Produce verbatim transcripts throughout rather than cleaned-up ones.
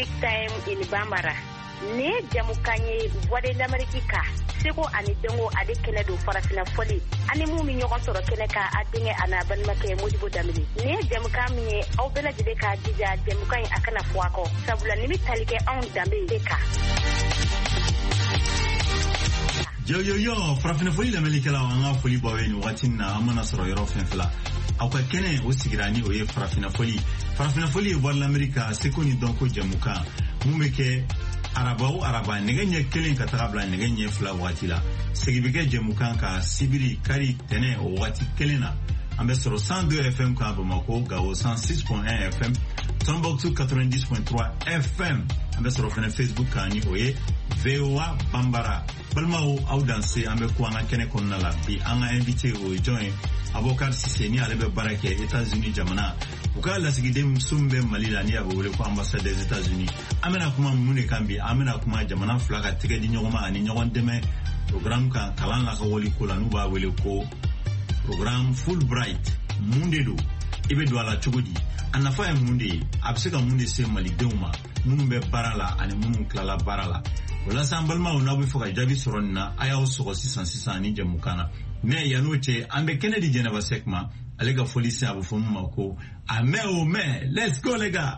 big time in Bambara. Ne jamukanye voix d'Amérique ka seko ani dengo ade kene do farafina foli ani mu mi ñogon soro kene ka adinge ana banmake modibo damini ne jamukami aw bela jide ka dija jamukanye akana fuako sabula ni talike on dambe ka yo yo yo farafina foli la melike la wanga foli bawe ni watina amana soro yoro fenfla akwa kene o sigirani o ye farafina foli farafina foli e voix l'Amérique seko ni donko jamuka mumeke Arabao araba neganye kelen katabla neganye fla watila segibike jemukan ka sibiri kari tene o wati kelena ambe soro cent deux F M ka Bamako Gao cent six point un F M Tombouctou quatre-vingt-dix point trois F M ambe soro fene Facebook kani oye V O A Bambara balmao au danser ambe ko anga kene konna la bi anga invité o join Abokar Siseni alebe barake États-Unis jamana uka la sigidem sumbe malila ni abole ko ambassade des États-Unis amena kuma mune kambi amena kuma jamana flaka tege di nyogoma ani nyogon deme programme ka kalan la ko woli ko la nuba wele ko programme Fulbright munde do ibe do ala chogodi anafa e munde abseka munde se mali deuma munu be barala ani munu klala barala wala sambalma ona be foka jabi soronna aya o soko six cent six ni jamukana me yanoche ambe Kennedy Geneva Sekma alega folisi abu fomu mako ame o me let's go lega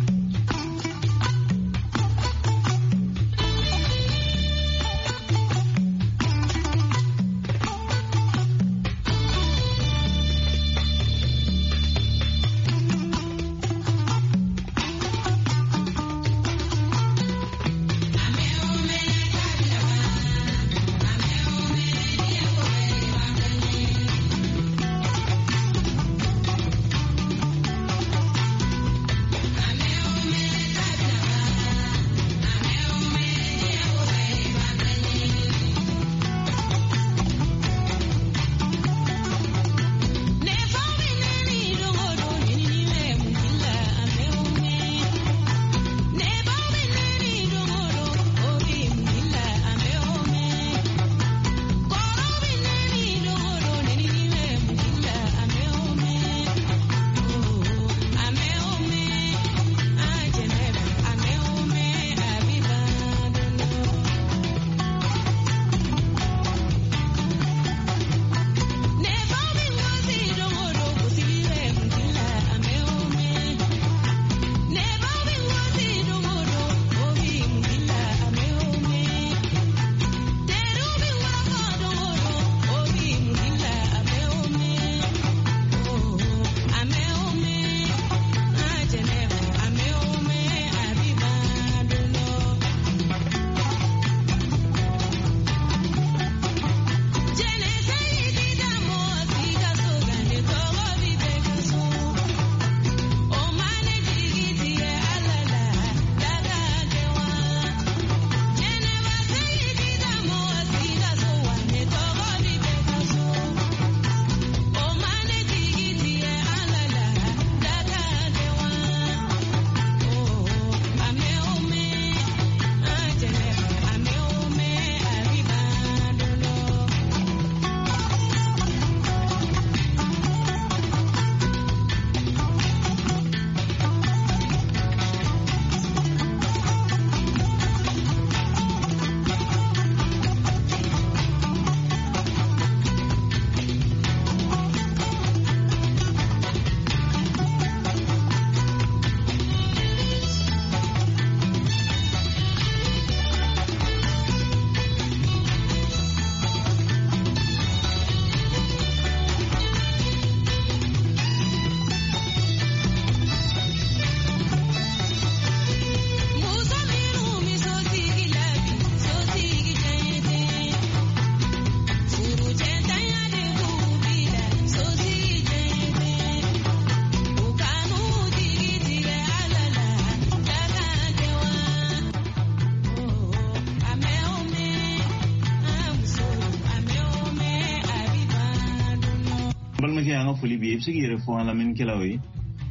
balmake anga foli bi ebsigi yere fo ala men kelawi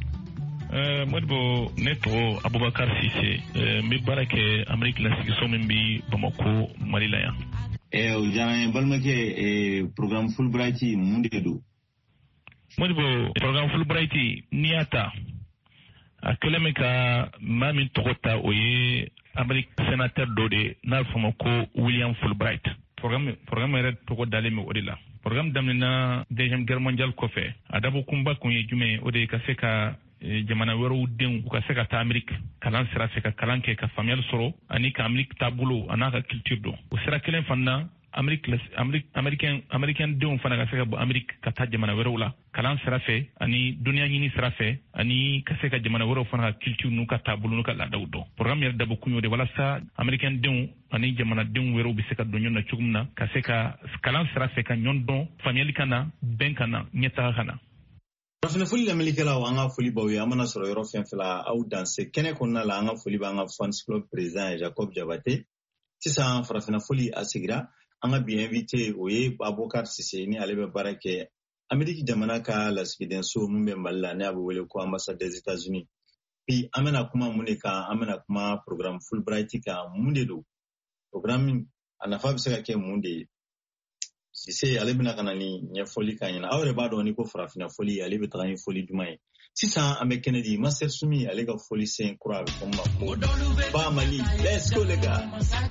euh modbo neto Abubakar Cissé euh mi barake Amerique la sigi somin bi Bamako Malila ya e o jana balmake e programme Fulbright munde do modbo programme Fulbright niata a kɛlen bɛ ka maa min tɔgɔ ta o ye Amérique sénateur dɔ de n'a fɔ ma ko William Fulbright. Programme programme yɛrɛ tɔgɔ dalen bɛ o de la. Programme daminɛna deuxième guerre mondiale kɔfɛ a dabɔ kunba kun ye jumɛn o de ka se ka jamana wɛrɛw denw u ka se ka taa Amérique kalan sira fɛ ka kalan kɛ ka faamuyali sɔrɔ ani ka Amérique taabolo a n'a ka culture dɔn. O sira kelen fana Amérique américain américain denw fana ka se ka bɔ Amérique ka taa jamana wɛrɛw la kalan sira fɛ ani duniya ɲini sira fɛ ani ka se ka jamana wɛrɛw fana ka culture n'u ka taabolo n'u ka laadaw dɔn. Programme yɛrɛ dabɔ kun y'o de walasa américain denw ani jamanadenw wɛrɛw bɛ se ka don ɲɔgɔn na cogo min na ka se ka kalan sira fɛ ka ɲɔgɔn dɔn faamuyali ka na bɛn ka na ɲɛtaga ka na. Farafina foli lamɛnnikɛlaw an ka foli b'aw ye an mana sɔrɔ yɔrɔ fɛn fɛn la aw danse kɛnɛ kɔnɔna la an ka foli b'an ka fans club président Jacob Jabate. Sisan farafina foli a sigira an ka bi invité o ye Abubakar Sise ni ale bɛ baara kɛ Amérique jamana ka lasigiden so mun bɛ Mali la ne a bɛ wele ko ambassade des États-Unis. Bi an bɛna kuma mun de kan an bɛna kuma programme Fulbright kan mun de don programme a nafa bɛ se ka kɛ mun de ye. Sise ale bɛna ka na ni ɲɛfɔli kan ɲɛna aw yɛrɛ b'a dɔn ni ko farafina foli ale bɛ taga ni foli jumɛn ye sisan an bɛ kɛnɛ di Master Sumi ale ka foli sen kura a bɛ fɔ ma ko ba Mali let's go les gars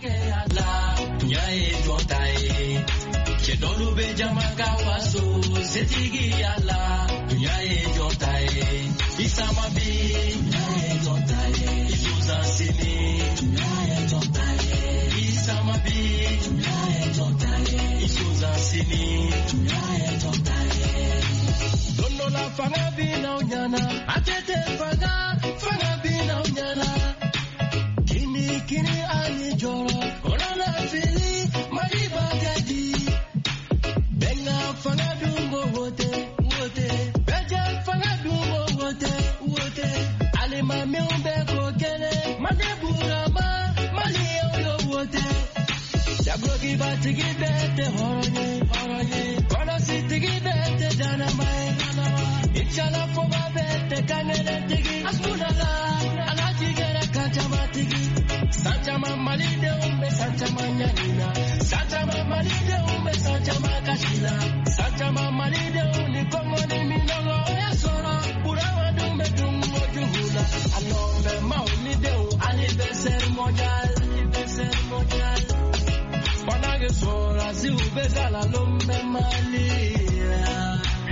nyaye jotaye chedolu be jamaka waso setigi ala nyaye jotaye isama bi nyaye jotaye isuza sini nyaye jotaye isama bi nyaye jotaye isuza sini nyaye jotaye dono la fanga bi na unyana atete fanga fanga bi na unyana kini kini ani joro korona fili mari bagadi benga fanga dungo wote wote beja fanga dungo wote wote ale mami umbe ko kele madebura ma mali yo wote jabroki batigi bete horone horone kono sitigi bete dana mai inchala foba bete kanele tigi asmunala alaji gere kanchama tigi sanchama malide umbe sanchama nyanina sanchama malide umbe sanchama kashila sanchama malide uni kongo ni minongo ya sora urawa dumbe dungo juhula anombe maulide u anniversaire mondial anniversaire mondial panage sora si ubezala lombe malia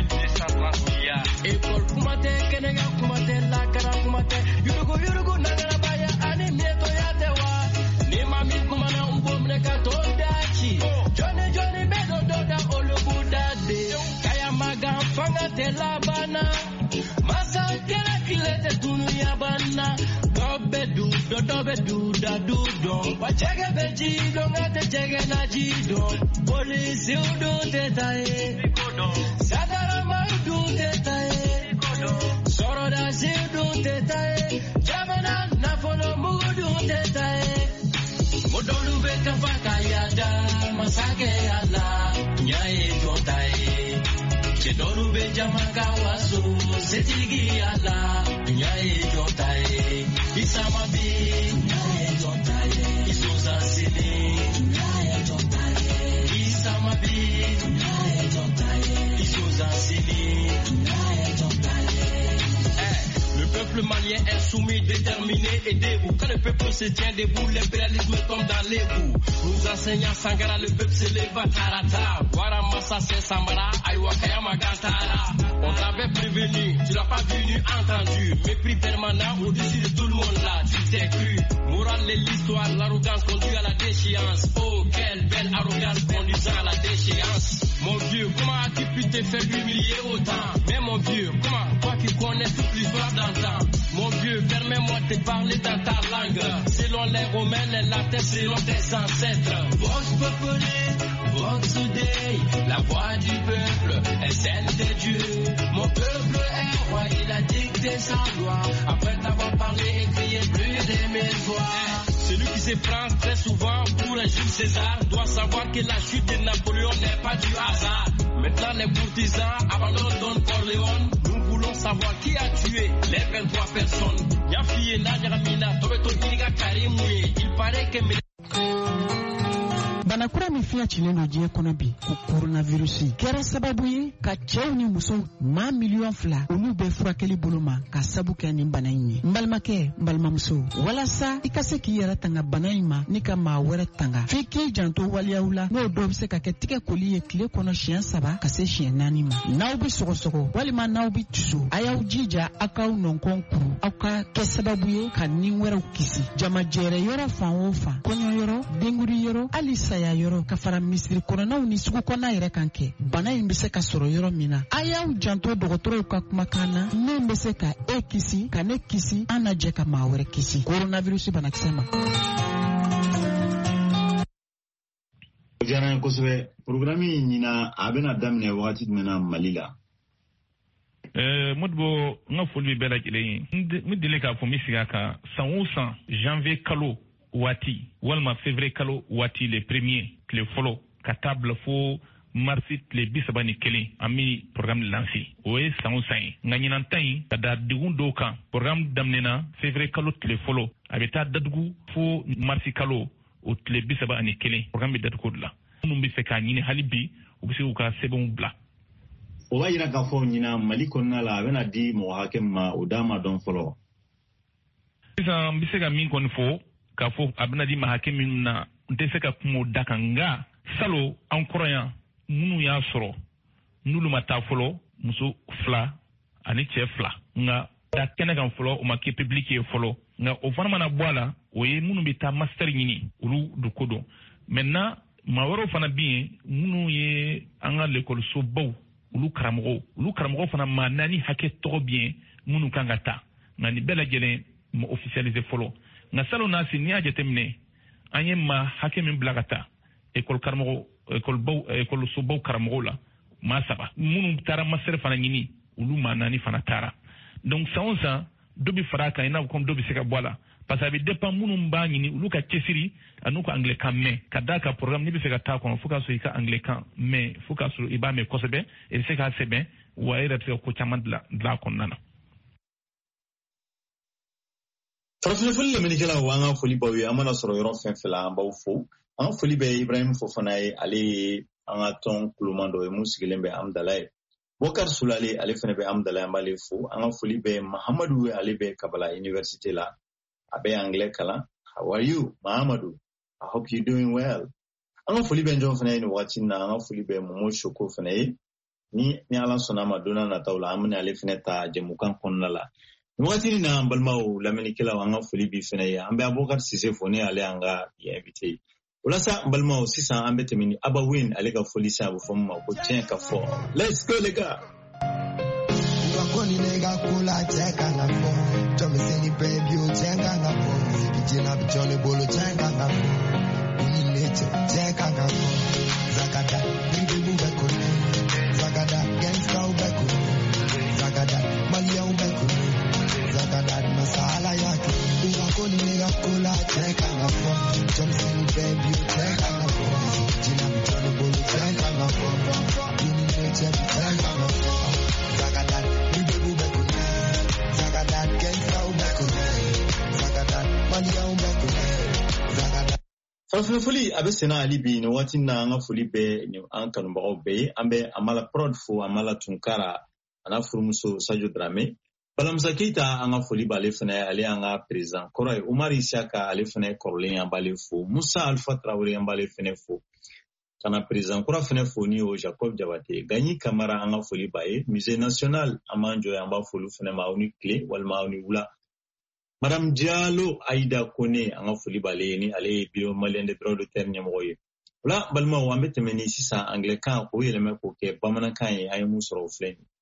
Ekol kumate kenega kumate la kara kumate yurugo yurugo nagara baya ani neto yatewa ni mami kumana umbomne katodachi jone jone bedo doda olubudade kaya maga fanga telabana masa kera kilete tunu yabana dobe du dobe du da du don wachege beji dongate chege na jido polisi udu tetae sadara maudu tetae soroda zidu tetae jamana nafono mudu tetae modolu beka faka yada masake ala nyaye jotae chedolu be jamaka wasu setigi ala nyaye jotae isama bi nyaye jotae isuza sini nyaye jotae isama bi nyaye jotae isuza sini nyaye jotae. Le peuple malien insoumis, déterminé et debout. Quand le peuple se tient debout, l'impérialisme tombe dans les bouts. Nous enseignants Sangara, le peuple se lève à Tarata. Waramassa, c'est Sambara, Aïwa Kayama Gantara. On t'avait prévenu, tu l'as pas vu ni entendu. Mépris permanent au-dessus de tout le monde là, tu t'es cru. Morale et l'histoire, l'arrogance conduit à la déchéance. Oh, quelle belle arrogance conduisant à la déchéance. Mon vieux, comment as-tu pu te faire humilier autant? Mais mon vieux, comment, toi qui connais toute l'histoire d'antan? Mon vieux, permets-moi de te parler dans ta langue. Selon les Romains, les Latins, selon tes ancêtres. Vox Populi, Vox Dei, la voix du peuple est celle de Dieu. Mon peuple est roi, il a dicté sa loi. Après t'avoir parlé et crié plus de mille fois. Celui qui se prend très souvent pour un Jules César doit savoir que la chute de Napoléon n'est pas du hasard. Maintenant les courtisans abandonnent Don Corleone. Nous voulons savoir qui a tué les vingt-trois personnes. Yafi Nadia Mina, Tobeto Kiniga Karimoué. Il paraît que bana kura min fiya cilen do diɲɛ kɔnɔ bi ko coronavirus kɛra sababu ye ka cɛw ni musow maa miliyɔn fila olu bɛ furakɛli bolo ma ka sabu kɛ nin bana in ye. N balimakɛ n balimamuso walasa i ka se k'i yɛrɛ tanga bana in ma ni ka maa wɛrɛ tanga f'i k'i janto waliyaw la n'o dɔw bɛ se ka kɛ tigɛ koli ye tile kɔnɔ siɲɛ saba ka se siɲɛ naani ma. N'aw bɛ sɔgɔsɔgɔ walima n'aw bɛ tusu a y'aw jija aw k'aw nɔnkɔn kuru aw ka kɛ sababu ye ka nin wɛrɛw kisi. Jamajɛrɛ yɔrɔ fan o fan kɔɲɔ yɔrɔ denguri yɔrɔ hali saya yɔrɔ ka fara misiri kɔnɔnaw ni sugu kɔnɔna yɛrɛ kan kɛ bana in bɛ se ka sɔrɔ yɔrɔ min na a y'aw janto dɔgɔtɔrɔw ka kumakan na min bɛ se ka e kisi ka ne kisi an na jɛ ka maa wɛrɛ kisi coronavirus banakisɛ ma. Jana kosɛbɛ programme ɲina a bɛna daminɛ wagati jumɛn na Mali la? Euh, Modibo nga foli bɛɛ lajɛlen ye n deli k'a fɔ n bɛ sigi a kan san o san janvier kalo waati walima février kalo waati le premier tile fɔlɔ ka taa bila fo marsi tile bi saba ni kelen an bɛ programme lancer o ye san o san ye nka ɲinan ta in ka da degun dɔw kan programme daminɛna février kalo tile fɔlɔ a bɛ taa datugu fo marsi kalo o tile bi saba ani kelen programme bɛ datugu de la minnu bɛ fɛ k'a ɲini hali bi u bɛ se k'u ka sɛbɛnw bila. O b'a yira k'a fɔ ɲina Mali kɔnɔna la a bɛna di mɔgɔ hakɛ ma o d'a ma dɔn fɔlɔ. Sisan n bɛ se ka min kɔni fɔ k'a fɔ a bɛna di ma hakɛ min na n tɛ se ka kuma o da kan nka salon an kɔrɔ yan minnu y'a sɔrɔ n'olu ma taa fɔlɔ muso fila ani cɛ fila nka da kɛnɛ kan fɔlɔ o ma kɛ public ye fɔlɔ nka o fana mana bɔ a la o ye minnu bɛ taa master ɲini olu do ko dɔn maintenant maa wɛrɛw fana bɛ yen minnu ye an ka lekɔlisobaw olu karamɔgɔw olu karamɔgɔw fana maa naani hakɛ tɔgɔ bɛ yen minnu kan ka taa nka nin bɛɛ lajɛlen ma officialiser fɔlɔ nka salon n'a si n'i y'a jateminɛ an ye maa hakɛ min bila ka taa école karamɔgɔ écolebaw écolisobaw karamɔgɔw la maa saba minnu taara master fana ɲini olu maa naani fana taara donc san o san dɔ bɛ fara a kan i n'a fɔ comme dɔ bɛ se ka bɔ a la parce que a bɛ dépend minnu b'a ɲini olu ka cɛsiri ani ka anglais kan mɛn ka d'a ka programme n'i bɛ fɛ ka taa kɔnɔ fo k'a sɔrɔ i ka anglais kan mɛn fo k'a sɔrɔ i b'a mɛn kosɛbɛ i bɛ se k'a sɛbɛn wa e yɛrɛ bɛ se ka ko caman dilan dilan a kɔnɔna na. Farafinfoli lamɛnnikɛlaw an ka foli b'aw ye an mana sɔrɔ yɔrɔ fɛn fɛn la an b'aw fo an ka foli bɛ Ibrahim Fofana ye ale ye an ka tɔn kuloman dɔ ye mun sigilen bɛ Amdala ye Bokar Sulale ale fana bɛ Amdala an b'ale fo an ka foli bɛ Mahamadu ale bɛ Kabala University la a bɛ anglais kalan. How are you, Mahamadu? I hope you're doing well. An ka foli bɛ njɔn fana ye nin wagati na an ka foli bɛ Momo Shoko fana ye ni ni Ala sɔnna ma donna nataw la an bɛna ale fana ta jɛmukan kɔnɔna la. Nin wagati na an balimaw lamɛnnikɛlaw an ka foli bi fana ye an bɛ Abubakar Sise fo ne ale an ka invité. Walasa an balimaw sisan an bɛ tɛmɛ ni Abawin ale ka foli sa a bɛ fɔ min ma ko tiɲɛ ka fɔ. Let's go les gars. Koni nega kula cheka na fo Chome seni baby o chenga na fo Bijina bichole bolo chenga na fo Uni leche cheka na fo Zagada Nindi ube kone Zagada Gangsta ube kone Zagada Malia ube kone Zagada Masala yake Uwa koni nega kula cheka na fo Chome seni baby o chenga na fo Bijina bichole bolo chenga na fo Uni leche chenga na fo Zagada Farafinfoli a bɛ senna hali bi nin waati na an ka foli bɛ an kanubagaw bɛɛ ye an bɛ Amala Prod fo Amala Tunkara a n'a furumuso Sadio Dramé Balamusa Keita an ka foli b'ale fana ye ale an ka président kɔrɔ ye Umar Isaka ale fana ye kɔrɔlen an b'ale fo Musa Alpha Traoré an b'ale fana fo kana président kura fana fo ni o Jacob Jabate Gagny Camara an ka foli b'a ye Musée National an b'an jɔ an b'a foli fana ma aw ni tile walima aw ni wula Madame Diallo Aïda Kone an ka foli b'ale ye ni ale ye Bureau Malien des droits de terre ɲɛmɔgɔ ye o la balimaw an bɛ tɛmɛ ni sisan anglais-kan k'o yɛlɛma k'o kɛ bamanankan ye an ye mun sɔrɔ o filɛ nin.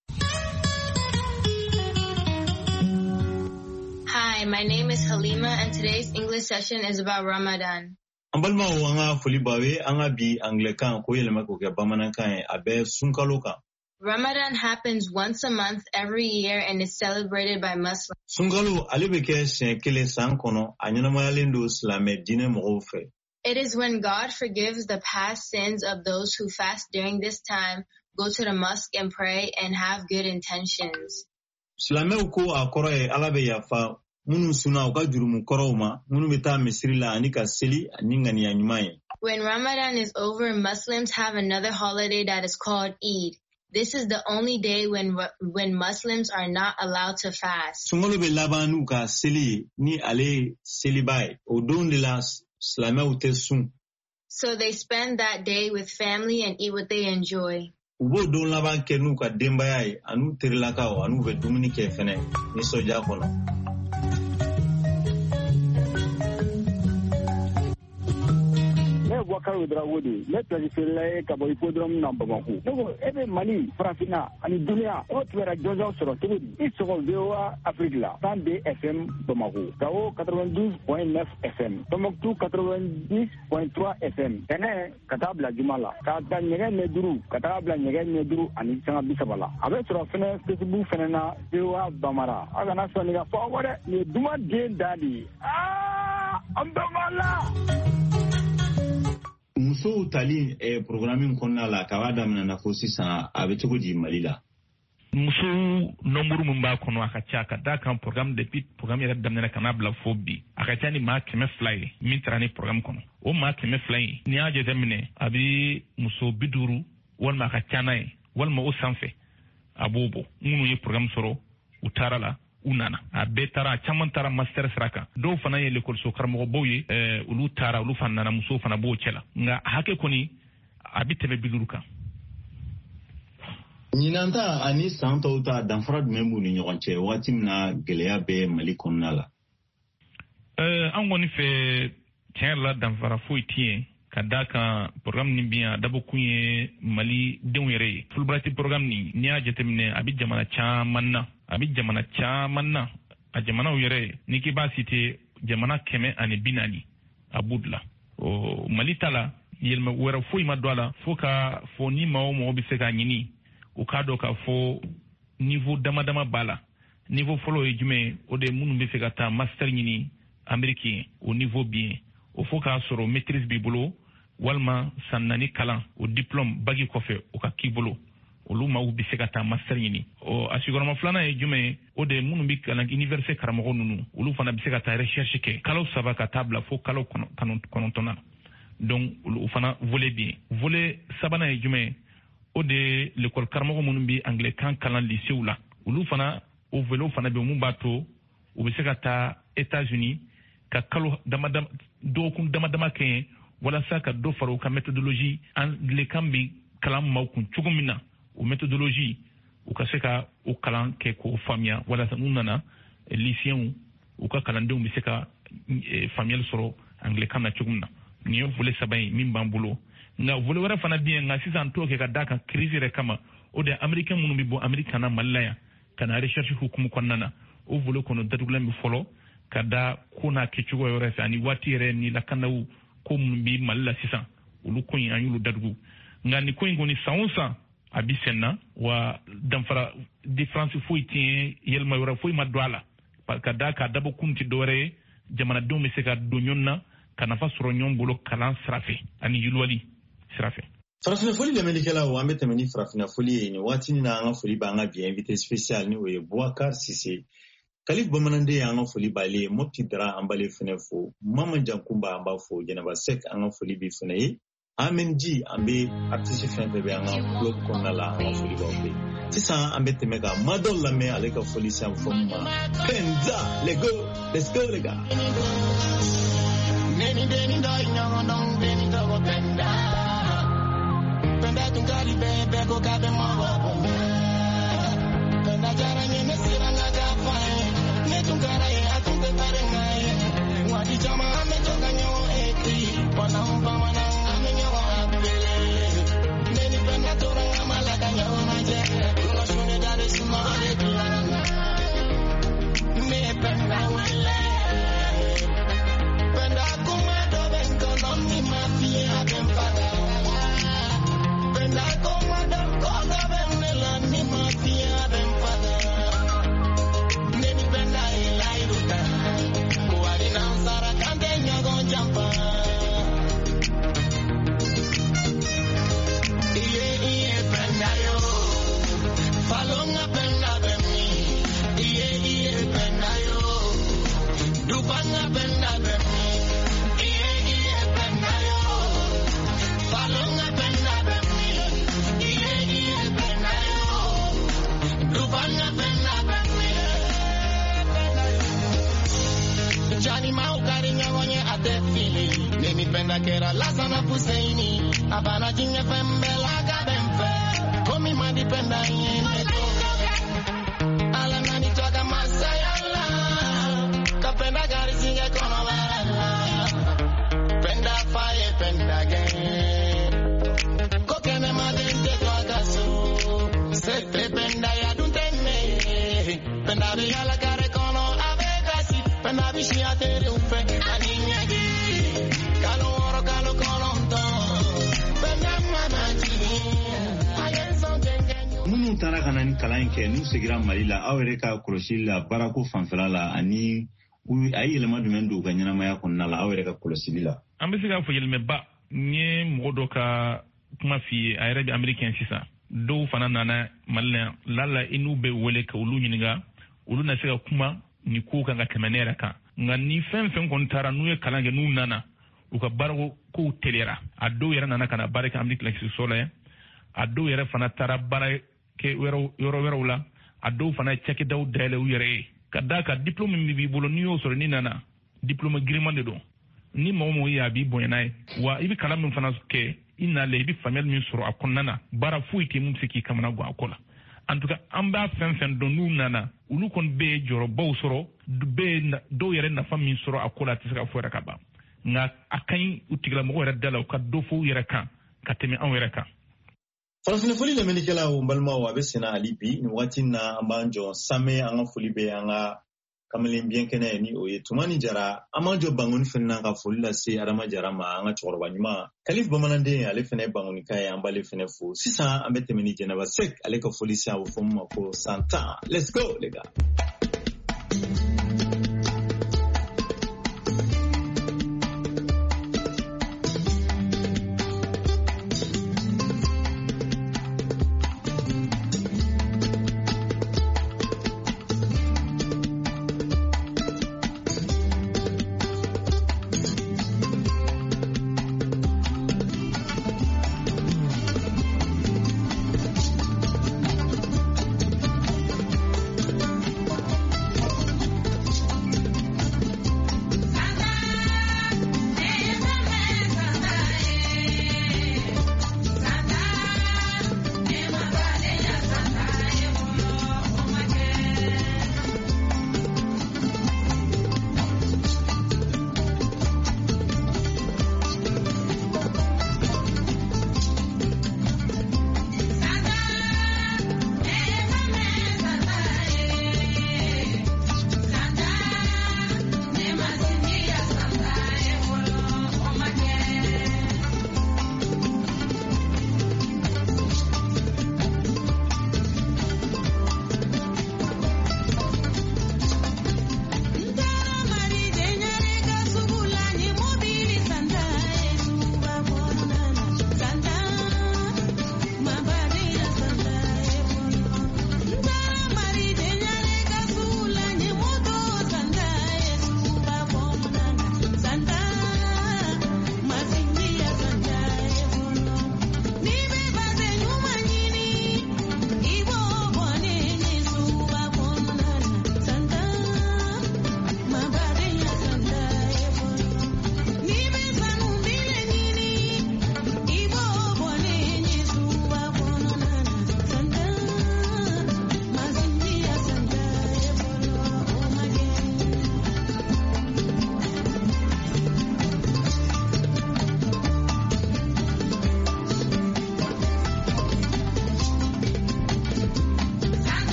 Hi, my name is Halima and today's English session is about Ramadan. An balimaw an ka foli b'aw ye an ka bi anglais-kan k'o yɛlɛma k'o kɛ bamanankan ye a bɛ sunkalo kan. Ramadan happens once a month every year and is celebrated by Muslims. Sunkalo ale bɛ kɛ siɲɛ kelen san kɔnɔ a ɲɛnamayalen don silamɛ diinɛ mɔgɔw fɛ. It is when God forgives the past sins of those who fast during this time, go to the mosque and pray and have good intentions. Silamɛw ko a kɔrɔ ye Ala bɛ yafa minnu sunna u ka jurumu kɔrɔw ma minnu bɛ taa misiri la ani ka seli ani ŋaniya ɲuman ye. When Ramadan is over, Muslims have another holiday that is called Eid. This is the only day when when Muslims are not allowed to fast. Sungolo be labanu ka seli ni ale selibai odon de la slama utesun. So they spend that day with family and eat what they enjoy. Ubo don laban kenu ka dembayai anu terilaka o anu ve dumuni ke fene ni soja kono. Wakar with Rawudi, let us say Cabo Podrum number one. Every money, Frafina, and Dunia, what were a Jojo Soroturi, it's all Veoa Africa, Sunday F M Bamako, Kao ninety-two point nine F M, Tomok ninety point three F M, Tene, Katabla Jumala, Kata Negen Neduru, Katabla Negen Neduru, and Isanga Bisabala. Abe Sorofene, Facebook Fenena, Veoa Bamara, Agana Sonia forward, you do not gain daddy. Ah, Ambamala! Muso tali e programming konna la kawada mna nafosi sa abetugo di malila. Muso nomuru mumba kono akacha kada kan program depuis program ya damna kana bla fobi akacha ni ma keme fly mintrani program kono o ma keme fly ni aje zemine abi muso biduru wal ma akacha nai wal ma o sanfe abobo ngunu ye program soro utarala unana a betara chamantara master sraka do fana ye l'école so karmo boye euh ulu tara ulu fana na muso fana bo chela nga hake koni abitebe biluruka Ninanta ani santo uta danfra membu ni nyonche wati na gelea be mali konnala euh an woni fe tienla danfra foitien kadaka program ni bien dabo kunye mali denwere fulbrati program ni nya jetemne abi jamana chamanna abi jamana chamanna a jamana uyere niki ba cité jamana keme ani binani abudla o malitala yelma wera fo ima dola fo ka fo ni mawo mo bi se ka nyini o ka do ka fo niveau dama dama bala niveau folo e jume o de munu bi se ka ta master nyini américain au niveau bien o fo ka soro maîtrise bi bolo walma sanani kalan o diplôme bagi kofe o ka kibolo olu ma ubi se ka ta master nyini o asigurama flana e jume o de munu bi kalan université karamo nunu olu fana bi se ka ta recherche ke kalo saba ka tabla fo kalo kanon konontona donc olu fana volet bien volet sabana e jume o de l'école karamo munu bi anglais kan kalan lycée ula olu fana o velo fana be mun bato o bi se ka ta États-Unis ka kalo dama dama do kun dama dama ke wala sa ka do faro ka méthodologie anglais kan bi kalam ma kun chugumina o méthodologie o ka se ka o kalan ke ko famia wala sa nunana lycéen o ka kalan de o mi se ka famiel soro anglais kan na chugumna ni yo vole sabay min bambulo nga vole wara fana bien nga sisan to ke ka daka crise re kama o de américain munu bi bo américain na malaya kana recherche hukumu konnana o vole kono dadugla mi folo kada kuna kichugo yore ani watire ni la kanawu ko mun bi malla sisan ulu ko yin anyulu dadugu ngani ko ngoni saunsa abisenna wa damfara difference fo itien yelma yora fo ma douala kada ka dabo kunti dore jamana do mi seka do nyonna kana fa soro nyombolo kalan srafe ani yulwali srafe Frafina foli le melikela wa ambete meni frafina foli ni wati ni na nga foli ba nga bi invité spécial ni we Boubacar Cissé Kalif bamanande ya nga foli bale mopti dara ambale fene fo mama jankumba amba fo jenaba sek anga foli bi fene yi amen ji ambe artiste fene be anga blog konnala anga foli ba fe sisa ambe temega madol la me aleka foli sam fomma penza let's go let's go les gars neni deni dai nyango dong deni to penda penda tungali bebe go kabe mawa penda jara ni mesira na gafa Tungara ye atunge parenga ye wadi chama ame toka nyo eti wana umpa wana ame nyo abele neni penda tora ngama laka nyo maje kuna shune dare suma ale tulana me penda wale penda kuma do benko non ni mafia abem pada penda kuma do koga Dufanya penda pende Johnny Mau karinya gonye ate fili Nemi penda kera lasa na puseini Abana jinye fembe laga bempe Komi madi penda yene Ala nani toka masayala Kapenda gari zinge kono barala Penda faye penda gen Kokene madente toka su Sete penda ya duntene Penda bigala kare kono avegasi Penda bishi atere ufe Aninyagi Kalo oro kalo kolonto Penda manaji Munu tara kana ni kalan kɛ n'u segira Mali la aw yɛrɛ ka kɔlɔsili la baarako fanfɛla la ani a ye yɛlɛma jumɛn don u ka ɲɛnamaya kɔnɔna la aw yɛrɛ ka kɔlɔsili la. An bɛ se k'a fɔ yɛlɛmɛba n ye mɔgɔ dɔ ka kuma f'i ye a yɛrɛ bɛ Américain sisan dɔw fana nana Mali la lala i n'u bɛ wele ka olu ɲininka olu na se ka kuma ni kow kan ka tɛmɛ ne yɛrɛ kan nka ni fɛn fɛn kɔni taara n'u ye kalan kɛ n'u nana u ka baarako kow teliyara a dɔw yɛrɛ nana ka na baara kɛ Amérique la yan a dɔw yɛrɛ fana taara baara kɛ yɔrɔ wɛrɛw la a dɔw fana cakɛdaw dayɛlɛ u yɛrɛ ye ka d'a kan diplôme min b'i bolo n'i y'o sɔrɔ ni nana diplôme giriman de don ni mɔgɔ mɔgɔ ye a b'i bonya n'a ye wa i bɛ kalan min fana kɛ i nalen i bɛ faamuyali min sɔrɔ a kɔnɔna na baara foyi tɛ mun bɛ se k'i kamana gan a ko la en tout cas an b'a fɛn fɛn dɔn n'u nana olu kɔni bɛ jɔyɔrɔbaw sɔrɔ bɛ dɔw yɛrɛ nafa min sɔrɔ a ko la a tɛ se ka fɔ yɛrɛ ka ban nka a ka ɲi u tigilamɔgɔ yɛrɛ da la u ka dɔ fɔ u yɛrɛ kan ka tɛmɛ anw yɛrɛ kan. Farafina foli lamɛnnikɛlaw n balimaw a bɛ senna hali bi nin waati in na an b'an jɔ sanmɛ an ka foli bɛ an ka kamalen biɲɛkɛnɛ ni o ye Tumani Jara an b'an jɔ Bangoni fana na ka foli lase Adama Jara ma an ka cɛkɔrɔba ɲuman Kalif Bamananden ale fana ye Bangonika ye an b'ale fana fo sisan an bɛ tɛmɛ ni Jɛnɛba Sek ale ka foli se a bɛ fɔ min ma ko san tan let's go les gars.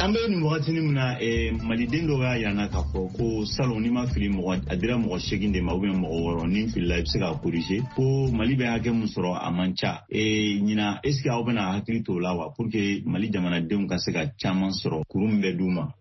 ambe ni mwati ni muna e malidendo ga yana ka fo ko salon ni ma fili mo adira mo sheginde ma ube mo woro ni fil live se ga corriger ko mali be hake musoro amancha e nyina eski a obena hakili to lawa pour que mali jamana dem ka se ga chaman soro kurumbe duma.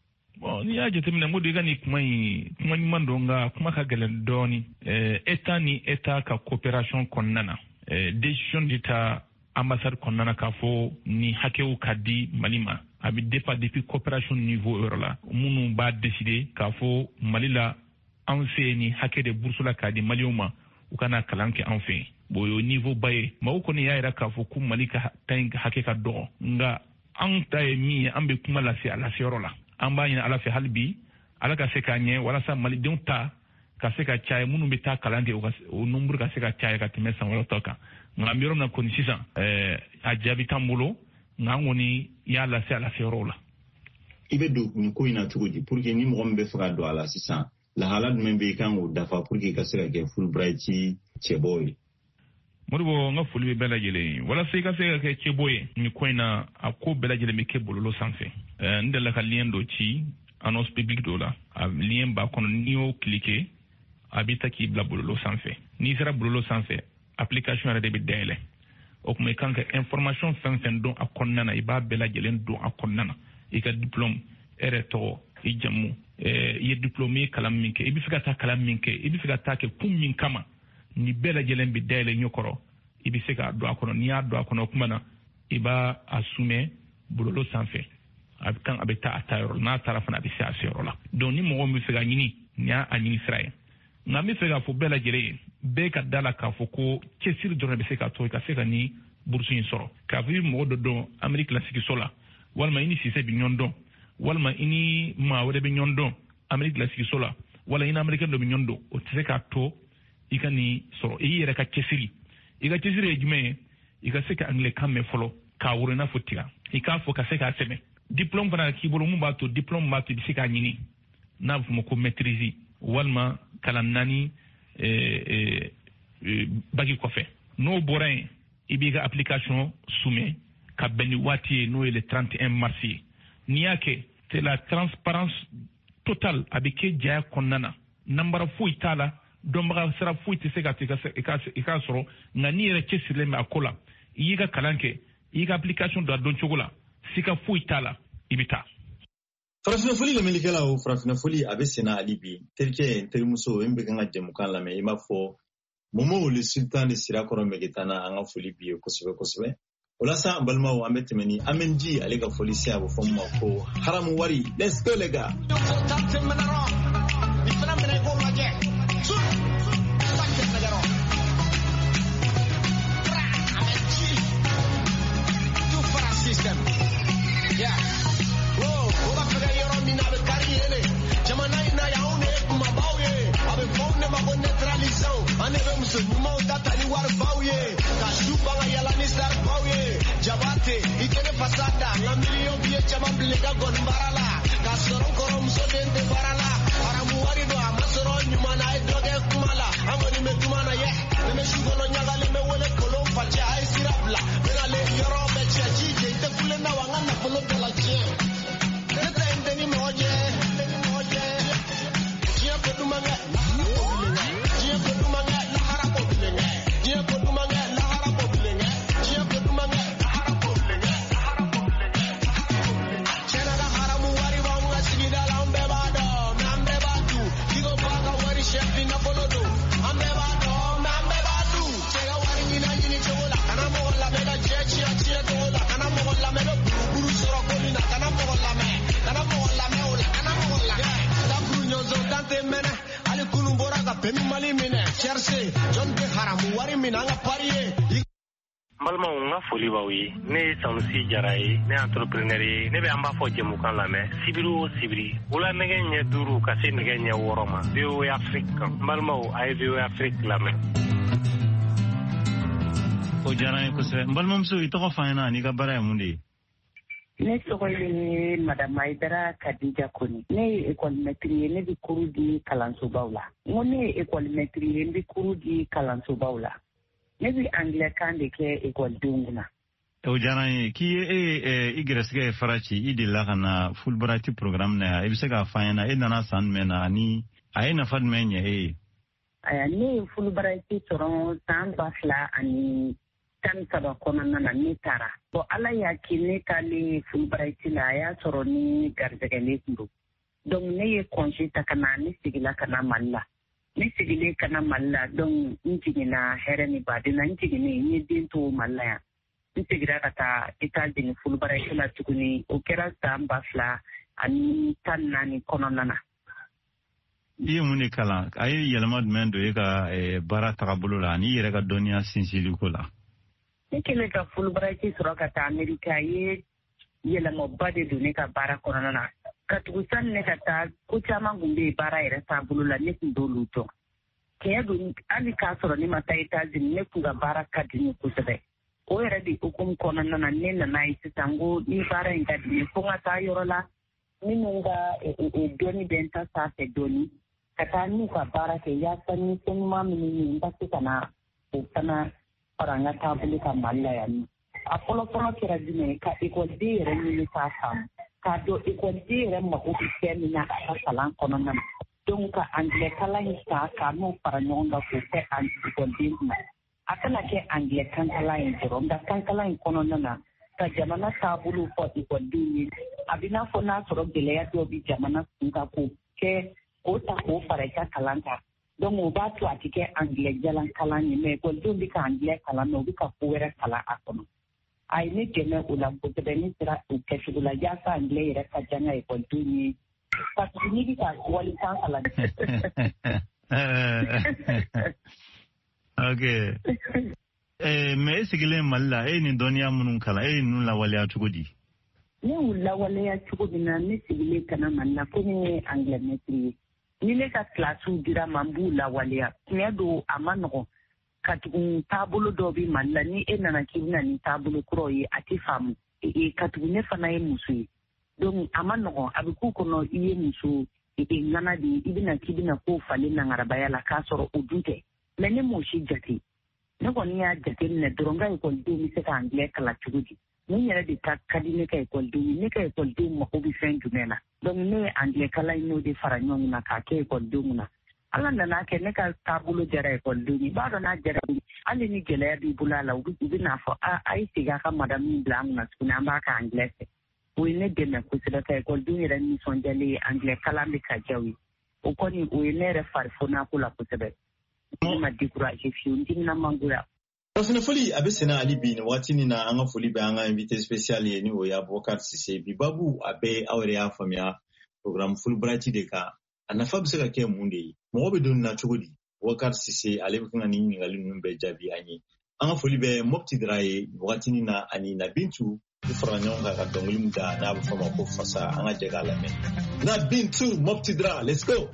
Bon ni aje temina modi gani kuma yi kuma ni mandonga kuma ka gelen doni eh eta ni eta ka coopération konnana eh décision d'État ambassade konnana ka fo ni hakewu kadi malima abi dépa depuis coopération niveau euro la munu ba décider ka fo malila en fait ni hake de boursula kadi maliuma u kana kalanke en fait boyo niveau baye ma ko ni yaira ka fo ku malika tan hake ka do nga an tay mi ambe kuma la fi ala fioro la amba ina ala fi halbi ala ka se kanye wala sa mali dunta ka se ka chai munu be ta kalanke o number ka se ka chai ka timesa wala toka ngambiro na koni sisa eh ajabi tambulo ngangoni ya la se ala fioro la ibe do ni ko ina tugoji pour que ni mo mbe fera do ala sisa la halad membe kan o dafa pour que ka se ka ke Fulbright cheboy muribo nga fulbe bela jele wala se ka se ka cheboy ni ko ina akko bela jele me ke bololo sanfe euh ndela ka lien do ci annonce publique do la a lien ba kono ni o cliquer habita ki bla bololo sanfe ni sera bololo sanfe application ara de be dele o kuma kanka information fen fen don akonnana iba bela jelen don akonnana ika diplôme ereto ijamu eh ye diplômé kalam minke ibi fika ta kalam minke ibi fika ta ke kum min kama ni bela jelen bi dele nyokoro ibi sika do akono ni ado akono kuma na iba assume bololo sanfe kan abeta atayro na tarafana bi sa asiro la don ni mo mi fika nyini nya anyini sray na mi fika fo bela jelen be ka dala ka fo ko kesir do be sika to ka sika ni bourse in soro ka vi mo do do Amerique la siki sola walma ini sise bi nyondo walma ini ma wede bi nyondo Amerique la siki sola wala ina Amerique do bi nyondo o tseka to ikani soro e yere ka kesiri ika kesiri ejme ika seka angle kamme folo ka wurena fotiga ika fo ka seka seme diplôme bana ki bolo mu bato diplôme bato bi seka nyini na fu mo ko maîtriser walma kala nani eh eh bagi ko fe no borin ibiga application soumet ka beni wati no le trente et un mars ni yake c'est la transparence totale avec jaya konnana nambara fu itala domba sera fu itse ka ka soro ngani re kesile me akola yiga kalanke yiga application do don chogola sika fu itala ibita farafina foli la melikala o farafina foli abesena alibi telke telmuso embe ganga jemukan la me imafo momo le sultan de sirakoro megitana anga foli bi ko sebe ko sebe olasa balma o ametemeni amenji alega foli sia bo fomma ko haramu wari let's go lega Jabate, ikene pasada, na miliyon biye chama blega gon barala, kasoro korom so dente barala, aramu wari do amasoro nyuma na droge kumala, amoni me kumana ye, me shugo no nyaga le me wole kolon fache ai sirabla, mena le yoro be chaji je te kule na wanga na polo de la je. Tete ndeni moje, ndeni moje. Jia ko dumanga, jia ko dumanga, la harabo bilenga, jia ko dumanga, la harabo bilenga, jia ko dumanga. Malma nga foli bawi ne Sanusi Jaraye ne entrepreneur ye ne be amba fo jemu kan la me sibiru sibiri wala nege nye duru ka se nege nye woroma bio Afrique malma o ay bio Afrique la me ko Jaraye ko se malma mso ito ko fayna ni ka bara mundi ne sokoye madame Maidara Kadija Koni ne école maîtrise ne bi kuru di Kalanso Bawla ngone école maîtrise ne bi kuru di Kalanso Bawla ne bi anglais kan de ke école dunguna o jarani ki e igresge farachi idilla kana Fulbright program na ibsega fayna inana san mena ni ayina fadmenye e aya ni Fulbright soron san basla ani tan saba kono na ni tara bo ala ya kini kali Fulbright la ya soroni garjagale ndu donc ne konji takana ni sigila kana malla ni sigile kana malla donc injigina hereni badina injigini ni dinto malla ya intigira kata Italy Fulbright la tukuni okera san basla ani tan nani kono nana Iye muni kala ayi yelmad mendo eka bara takabulu la ni yere ka donia sinsili ko la Nikele ka Fulbright soro ka ta America ye yelmo bade du ne ka bara korona na ka tugusan ne ka ta ko chama gumbe bara yere tabulu la ne ndo luto ke do ali ka soro ni mata itazi ne ku ga bara ka dini ku sebe o yere di hukum korona na ne na nai sitango ni bara inga di ko ngata yorola ni nunga e doni benta sa se doni kata ni ka bara ke ya tani sen ma mini nda kana kana paranga tabuli ka malla ya ni apolo polo kira dine ka iko dire ni ta sam ka do iko dire ma ko temi na ka salan kono na donc angle kala ni ta ka no paranyonda ko te an iko dire akana ke angle kan kala ni ro nda kan kala ni kono na ka jamana tabulu ko iko dire abina fo na soro gele ya do bi jamana kunga ko ke o ta ko fareka kalanta donc o ba to atike anglais jalan kalani me ko do bi ka anglais kala no bi ka fuera kala akono ai ne kene ula ko te ni tra o ke shugula ja sa anglais re ka janga e ko do ni pa ni bi ka wali kan kala okay eh me sigile malla e ni donia munun kala e nun la wali atugodi ni ula wali atugodi na ni sigile kana malla ko ni anglais metri ni ne ka klasu dira mambu la walia kiedo amano katugun tabulu dobi malla ni enana kibna ni tabulu kroyi ati famu e katugune fana e musu donc amano abiku kono iye musu e ngana di ibina kibina ko fale na ngarabaya la kasoro udute mene mo shi jati ne ko ni ya jati ne dronga ko du mi se ka anglais kala chugudi ni yere di ka kadine ka ko du ni ka ko du mo ko bi fen jumela donc ne anglais kala ino de faranyong na ka ke ko du na ala na ke ne ka tabulo jere ko du ni ba do na jere ali ni gele bi bulala ubi ubi na fo a ai tiga ka madam ni blang na skuna ba ka anglais we ne de na ko se da ka ko du ni ran ni sonjali anglais kala mi ka jawi o ko ni we ne re farfona kula ko se be ma dikuraje fi undi na mangura Frafina Foli abesena ali bi wati ni na anga foli ba anga invité spécial ye ni o ya Bokar Sise bi babu abe awre ya famia program Fulbright de ka anafa bisaka ke munde mo be don na chogodi Bokar Sise ale bi kana ni ngali numbe jabi anyi anga foli be mopti draye wati ni na ani na bintu ifranyo nga ka donglim da na ba fama ko fasa anga jega la men na bintu mopti dra let's go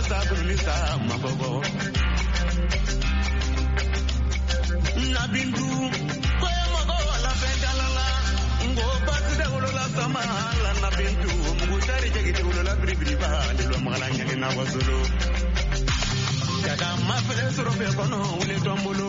sa kulisa mabobo na bindu ko mago la fendalala ngo patu de wala samala na bindu mu tari jegi de wala bribri ba de lo mala nyake na wasulu kada ma fele soro be kono wule tombulo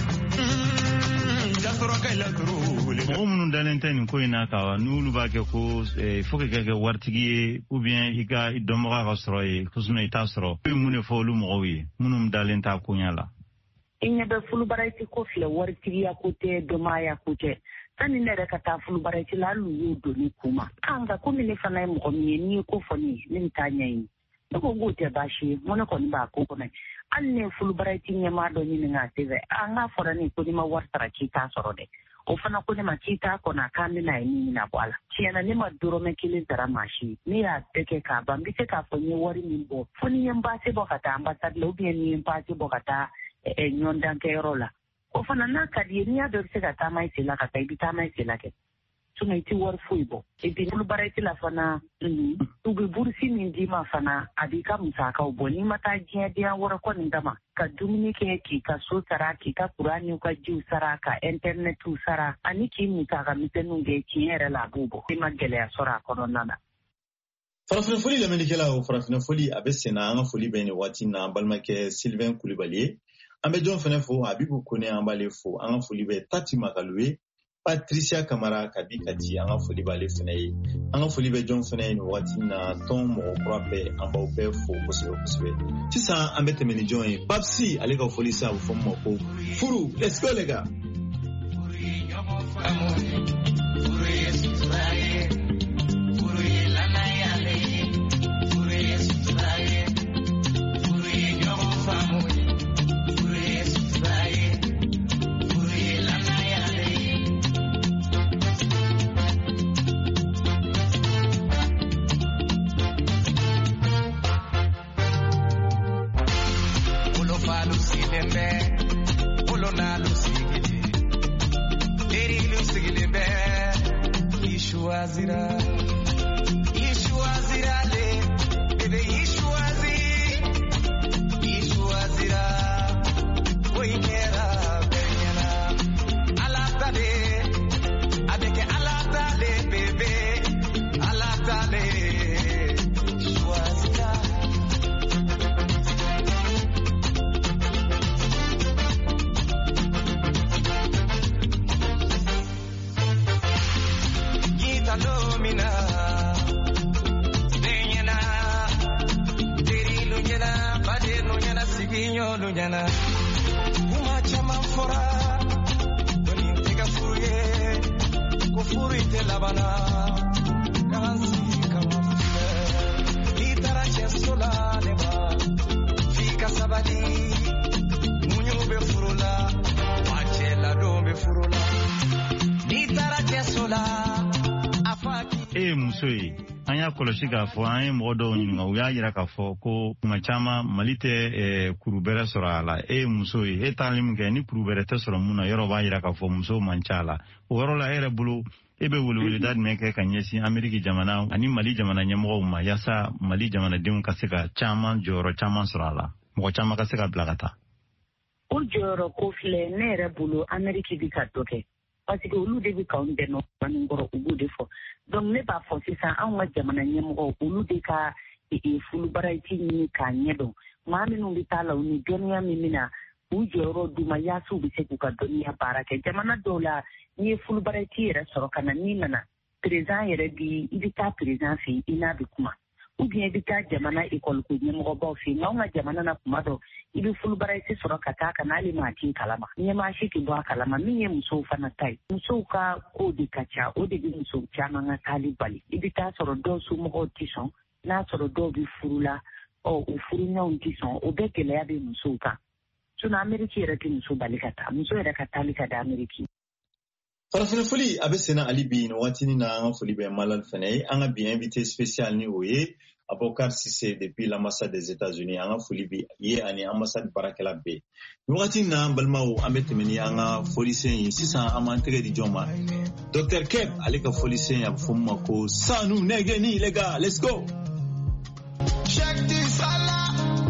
ja soro kay la turu mɔgɔ minnu dalen tɛ nin ko in na ka n'olu b'a kɛ ko fo ka kɛ waritigi ye ou bien i ka dɔnbaga ka sɔrɔ ye ko sinon i t'a sɔrɔ i mun de fɔ olu mɔgɔw ye minnu dalen t'a koɲa la. I ɲɛ bɛ fulubaraiti ko filɛ waritigiya ko tɛ dɔnbagaya ko tɛ sani ne yɛrɛ ka taa fulubaraiti la hali y'o doni kuma a nka komi ne fana ye mɔgɔ min ye n'i ye ko fɔ ne ye ne bɛ taa ɲɛɲini ne ko k'o tɛ baasi ye mo ne kɔni b'a ko kɔnɔ hali ne ye fulubaraiti ɲɛmaa dɔ ɲini k'a se fɛ a n k'a fɔra ne ko n'i ma wari sara k'i t'a sɔrɔ dɛ. O fana ko ne ma k'i t'a kɔnɔ a k'an bɛna ye min na bɔ a la tiɲɛna ne ma dɔrɔmɛ kelen sara maa si ne y'a bɛɛ kɛ k'a ban n bɛ se k'a fɔ n ye wari min bɔ fo ni n ye n paase bɔ ka taa ambasade la ou bien ni n ye n paase bɔ ka taa ɲɔndankɛyɔrɔ la o fana n'a ka di ye n'i y'a dɔn i bɛ se ka taama i sen la ka taa i bɛ taama i sen la kɛ sinon i tɛ wari foyi bɔ et puis fulubaraiti la fana u bɛ burusi min d'i ma fana a b'i ka musakaw bɔ n'i ma taa diɲɛdenya wɛrɛ kɔ nin kama ka dumuni kɛ k'i ka so sara k'i ka kuran n'i ka jiw sara ka internetiw sara ani k'i musaka misɛnninw kɛ tiɲɛ yɛrɛ la a b'o bɔ i ma gɛlɛya sɔrɔ a kɔnɔna na. Farafina foli lamɛnnikɛlaw farafina foli a bɛ senna an ka foli bɛ nin waati na an balimakɛ Sylvain Kulibali ye an bɛ jɔn fana fo Habibu Kone an b'ale fo an ka foli bɛ Tati Makalu ye Patricia Kamara Kabi Kati an ka foli b'ale fana ye an ka foli bɛ jɔn fana ye nin waati na tɔn mɔgɔ kura bɛɛ an b'aw bɛɛ fo kosɛbɛ kosɛbɛ sisan an bɛ tɛmɛ ni jɔn ye Babsi ale ka foli sa a bɛ fɔ min ma ko furu let's go les gars. Kɔlɔsi k'a fɔ an ye mɔgɔ dɔw ɲininka u y'a jira k'a fɔ ko tuma caman Mali tɛ kuru bɛrɛ sɔrɔ a la e ye muso ye e taali min kɛ ni kuru bɛrɛ tɛ sɔrɔ mun na yɔrɔ b'a jira k'a fɔ musow man ca la o yɔrɔ la e yɛrɛ bolo e bɛ weleweleda jumɛn kɛ ka ɲɛsin Ameriki jamana ani Mali jamana ɲɛmɔgɔw ma yaasa Mali jamanadenw ka se ka caman jɔyɔrɔ caman sɔrɔ a la mɔgɔ caman ka se ka bila ka taa. O jɔyɔrɔ ko filɛ ne yɛrɛ bolo Ameriki bɛ ka dɔ kɛ parce que olu de bɛ k'anw dɛmɛ bani kɔrɔ u b'o de fɔ donc ne b'a fɔ sisan anw ka jamana ɲɛmɔgɔw olu de ka fulubaraiti ɲini k'a ɲɛdɔn maa minnu bɛ taa la u ni dɔnniya min bɛ na u jɔyɔrɔ d'u ma yaasa u bɛ se k'u ka dɔnniya baara kɛ jamana dɔw la n'i ye fulubaraiti yɛrɛ sɔrɔ ka na n'i nana président yɛrɛ bi i bɛ taa président fɛ yen i n'a bɛ kuma ou bien i bɛ taa jamana école ko ɲɛmɔgɔbaw fɛ yen nka anw ka jamana na kuma dɔ i bɛ fulubaraiti sɔrɔ ka taa ka n'ale maa ti kalama ɲɛmaa si tɛ bɔ a kalama min ye musow fana ta ye musow ka ko de ka ca o de bɛ musow caman ka taali bali i bɛ taa sɔrɔ dɔw somɔgɔw tɛ sɔn n'a sɔrɔ dɔw bɛ furu la ɔ o furuɲɔgɔnw tɛ sɔn o bɛɛ gɛlɛya bɛ musow kan sinon Ameriki yɛrɛ tɛ muso bali ka taa muso yɛrɛ ka taali ka da Ameriki. Farafina foli a bɛ senna ali bi nin waatini na an ka foli bɛ Malal fana ye an ka bi invité spécial ni o ye Abokar Cissé depuis l'ambassade des États-Unis an ka foli bi ye ani ambassade baarakɛla bɛɛ nin waati na an balimaw an bɛ tɛmɛ ni an ka folisen ye sisan an b'an tɛgɛ di jɔn ma Docteur Keb ale ka folisen a bɛ fɔ min ma ko sanu nɛgɛni les gars let's go. Check this Allah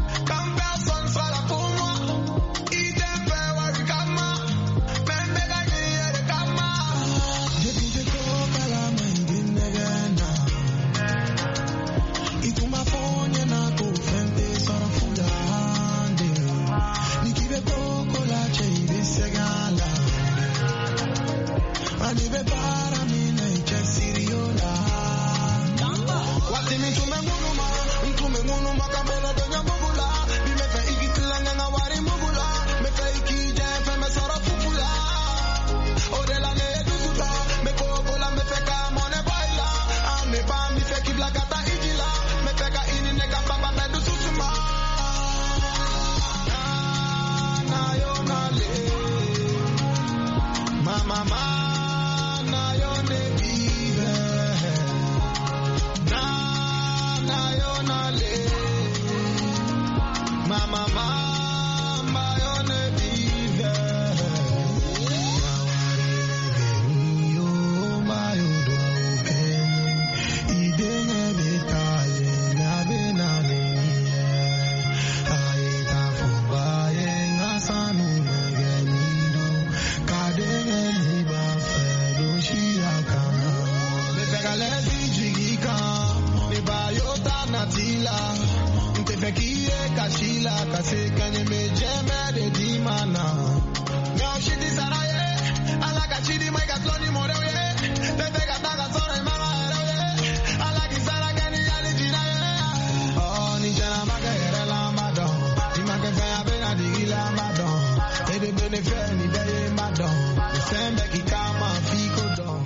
Te fekie kashila kase kanye me jeme de dimana. Me oshiti saraye, ala kachidi mai katloni morewe. Te te gata sore mama erewe. Ala kisara kani yali jiraye. Oh ni jana magere la madon. Ni magere ya bena digila madon. Te de benefe ni beye madon. Ni sembe ki kama fiko don.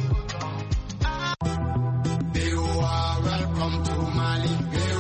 You are welcome to Mali.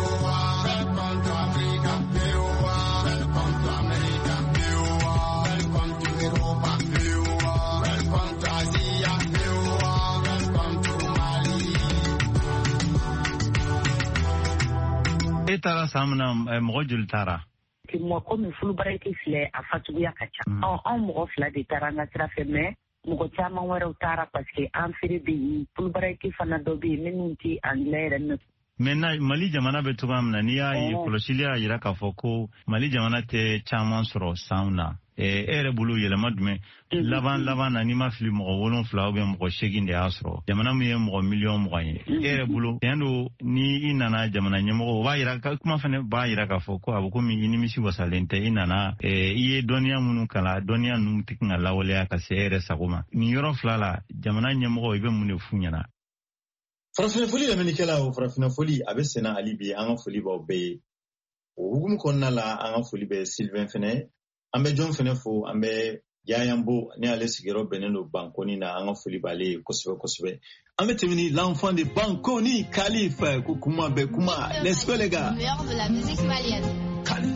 Tara samna mɔgɔ joli taara mɔgɔ komi fulubaraki filɛ a fatuguya ka ca an mɔgɔ fila de taara an ka sira fɛ mɛ mɔgɔ caman wɛrɛw taara parce que an feere bɛ yen fulubaraki fana dɔ bɛ yen minnu tɛ angilɛ yɛrɛ mɛn. Mɛ Mali jamana bɛ cogoya min na n'i y'a ye kɔlɔsili y'a jira k'a fɔ ko Mali jamana tɛ caman sɔrɔ san na e yɛrɛ bolo yɛlɛma jumɛn laban laban na n'i ma fili mɔgɔ wolonfila ou bien mɔgɔ seegin de y'a sɔrɔ jamana min ye mɔgɔ miliyɔn mugan ye e yɛrɛ bolo tiɲɛ don ni i nana jamana ɲɛmɔgɔ o b'a jira kuma fana b'a jira k'a fɔ ko a bɛ komi i nimisi wasalen tɛ i nana i ye dɔnniya minnu kalan dɔnniya ninnu tɛ kan ka lawaleya ka se e yɛrɛ sago ma nin yɔrɔ fila la jamana ɲɛmɔgɔ i bɛ mun de f'u ɲɛna. Farafina foli lamɛnnikɛla o farafina foli a bɛ senna hali bi an ka foli b'aw bɛɛ ye o hukumu kɔnɔna la an ka foli bɛ Sylvain fɛnɛ an bɛ jɔn fɛnɛ fo an bɛ Yayanbo ne ale sigiyɔrɔ bɛnnen don Bankoni na an ka foli b'ale ye kosɛbɛ kosɛbɛ an bɛ tɛmɛ ni l'enfant de Bankoni Khalif ko kuma bɛ kuma n'est-ce pas les gars le meilleur de la musique malienne Khalif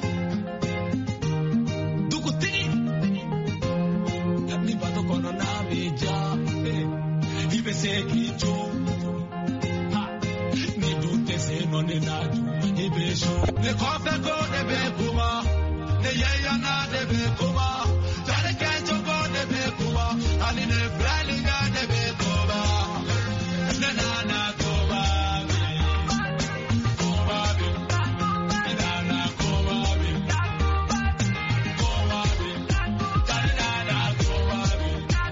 dugutigi ni bato kono na bija i bɛ se k'i jɔ no ne nadu e beso le kofe go de be kuma ne yeya na de be kuma tare kencho go de be kuma ani ne bralinga de be kuma ne na na kuma kuma be na na kuma be kuma be tare na na kuma be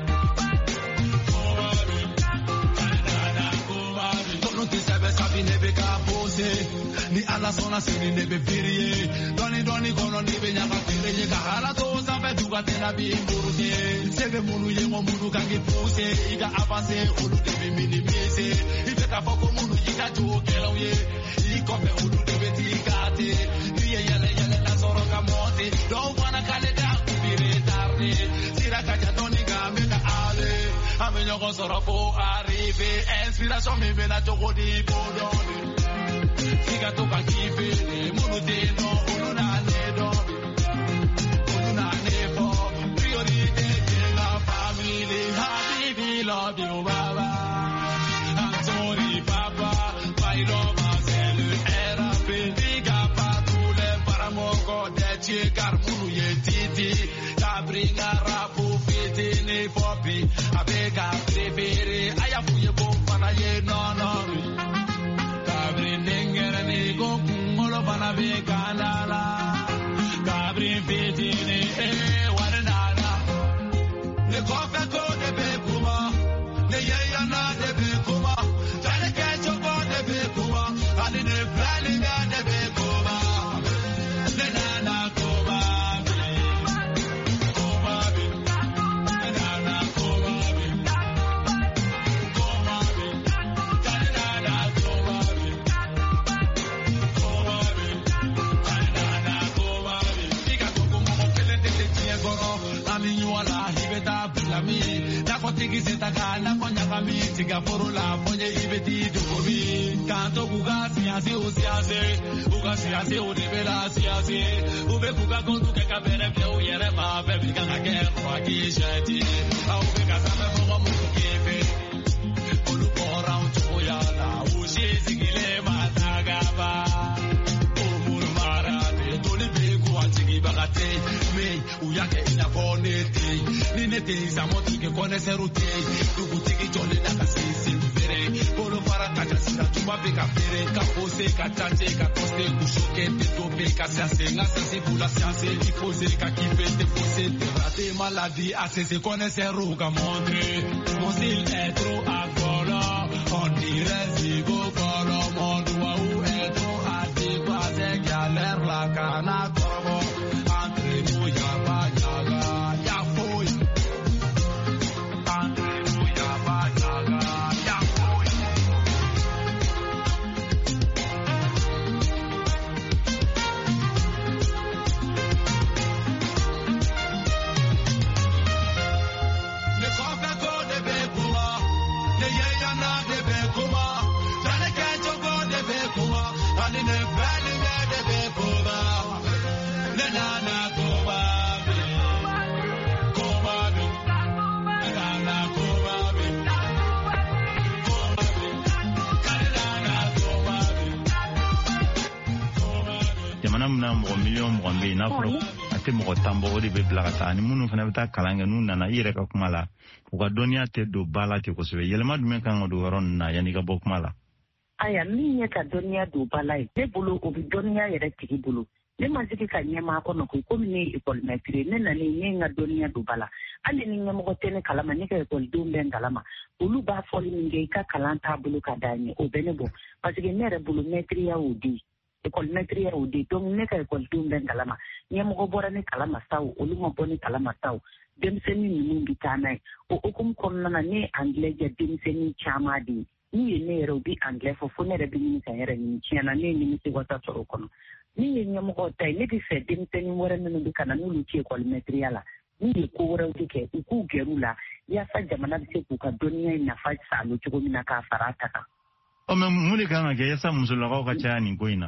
kuma be tare na na kuma be tono te sabe sabi ne be ni ala sona sini ne be firie doni doni kono ni be nyaka fere ye ka hala to sa be duga tena bi mburuse sebe munu ye mo munu kangi puse iga avance ulu de be minimize ife ka foko munu iga to kelo ye iko be ulu de be tigate ni ye yele yele na soro ka monte do wana kale da kubire tarde sira ka ja doni ga me ka ale amenyo ko soro fo arrive inspiration me be na to di bodoni Siga toka kifele, munu deno, unu na nedo, unu na nebo, priority in la family, habibi love you baba, I'm sorry papa, my love c'est le R A P, diga pas tous les paramoko, de chigar munu ye titi, tabringa rapu fiti ne fopi, abega prefere, ayafuye bomba ye no no. Go kumolo bana be kanala kabri fitini eh wanana le kofa ko de be kuma le yeya na de be kuma tale ke chogo de be kuma ali ne bralinga de be kuma le nana kuma kuma be nana kuma be kuma be tale nana kuma be wala hibeta blami na kotigi setaka na konya kami tiga forola fonye ibeti dubi kanto kuga siase o siase kuga siase o devela siase ube kuga kontu ke kabere pe o yere ma be bi kanga ke kwa ki shati au be kasame mo mo kefe olu kora un choya la o she sigile mataga ba o mul mara de dole be ko atigi bagate me u yake ina bonete ni nete zamoti ke connaître route dugu tigi jole na kasisi vere polo para kaja sira tuba be ka fere ka pose ka tante ka poste ku choquer te tope ka science nga science pour la science il pose ka kipe te pose te rater maladie assez se connaître roga montrer mon style est trop agolo on dirait si go colo monde wa ou est trop adéquat kana torobo entre nous ya ba yaga ya foy entre nous ya ba yaga ya foy le coca go de be kuma le yaya na de be kuma tane ka jogo de be kuma ani ne bali me de be kuma le na na kuma be kuma be le na na kuma be kuma be kare na na kuma be jamana mna mo million mo be na furo ate mo tambo odi be blagata ni munu fana bita kalanga nu nana yire ka kuma la uka donia te do bala te ko sebe yelma dume kan do ron na yani ka bok mala aya minye ka donia do bala e bulu obi donia yere tigi bulu le maziki ka nyema ko no ko komni école maître ne na ni nga donia do bala ali ni ngemo ko tene kalama ni ka école do mben kalama ulu ba foli minge ka kalanta bulu ka dani o benebo parce que nere bulu maître ya odi école maître ya odi donc ne ka école do mben kalama nyemo ko bora ni kalama saw ulu mo boni kalama saw dem seni ni mun bitana o okum konna na ni anglais ja dem seni chama di ni ne ro bi anglais fo fo ne re bi ni ka yere ni chiana ne ni mi se wata toro kono ni nye mo ko tay ne bi se dem seni wora no bi kana no lu ci école maître ya la ni ko wora di ke ku gerula ya fa jamana bi se ku ka doniya na fa sa lu ci ko mina ka farata ka o me muli kan ga yasa musula ko ka cha ni goina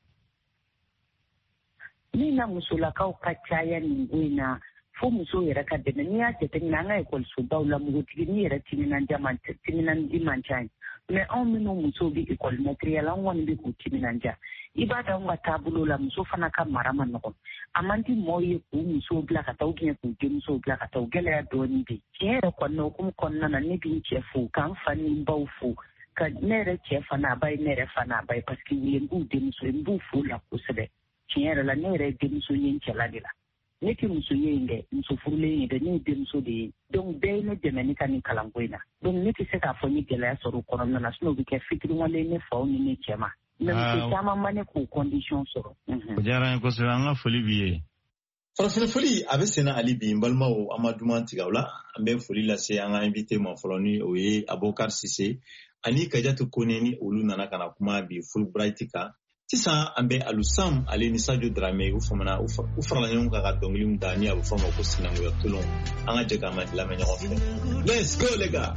ni na musula ka ka cha ya ni goina fo muso yɛrɛ ka dɛmɛ n'i y'a jateminɛ an ka ekɔlisobaw la mugutigi ni yɛrɛ timinanja man timinandi man ca mɛ anw minnu musow bɛ ekɔli mɛtiriya la an kɔni bɛ k'u timinanja i b'a dɔn an ka taabolo la muso fana ka mara ma nɔgɔn a man di mɔɔw ye k'u musow bila ka taa u biɲɛ k'u denmusow bila ka taa o gɛlɛya dɔɔnin bɛ tiɲɛ yɛrɛ kɔni na okumu kɔnɔna na ne bɛ n cɛ fo k'an fa ni n baw fo ka ne yɛrɛ cɛ fana a ba ye ne yɛrɛ fana a ba ye parce que ye n b'u denmuso ye n b'u fo la kosɛbɛ tiɲɛ yɛrɛ la ne yɛrɛ ye denmuso ye n cɛla de la ne tɛ muso ye in dɛ muso furulen ye dɛ ne ye denmuso de ye donc bɛɛ ye ne dɛmɛ ne ka nin kalanko in na donc ne tɛ se k'a fɔ n ye gɛlɛya sɔrɔ o kɔnɔna na sinon o bɛ kɛ fitiriwale ne faw ni ne cɛ ma mais muso caman ma ne k'o condition sɔrɔ. o diyara n ye kosɛbɛ an ka foli b'i ye. farafin foli a bɛ senna hali bi n balimaw an ma duman tigɛ o la an bɛ foli lase an ka invité ma fɔlɔ ni o ye Abubakar Sise ani Kajatu Kone ni olu nana ka na kuma bi Fulbright kan. Sisan an bɛ Alusam ale ni Sadio Dramé u famana u farala ɲɔgɔn kan ka dɔnkiliw da ni a bɛ fɔ ma ko sinankunya tolon an ka jɛ k'an lamɛn ɲɔgɔn fɛ. Let's go les gars.